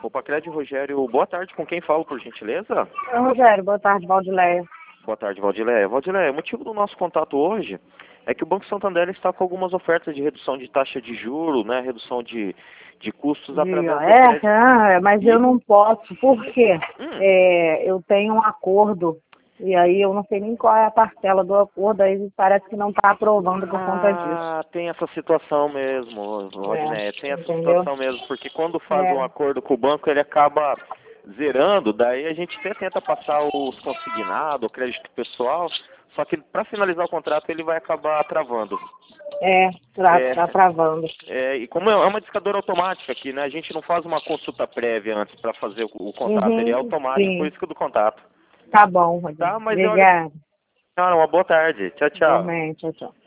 Copacred, Rogério, boa tarde, com quem falo, por gentileza? Oi, Rogério, boa tarde, Valdileia. Boa tarde, Valdileia. Valdileia, o motivo do nosso contato hoje é que o Banco Santander está com algumas ofertas de redução de taxa de juros, né, redução de custos através do crédito. Mas eu não posso, por quê? Hum. Eu tenho um acordo, e aí eu não sei nem qual é a parcela do acordo, aí parece que não está aprovando por conta disso. Ah, tem essa situação mesmo, Rodinei, tem essa entendeu? situação mesmo, porque quando faz um acordo com o banco, ele acaba zerando, daí a gente até tenta passar os consignados, o crédito pessoal, só que para finalizar o contrato ele vai acabar travando. Tá travando. E como é uma discadora automática aqui, né? A gente não faz uma consulta prévia antes para fazer o contrato, ele é automático, sim. por isso que do contato. Tá bom, Rodrigo. Tá, mas Obrigada. olha, uma boa tarde. Tchau, tchau. Igualmente, tchau, tchau.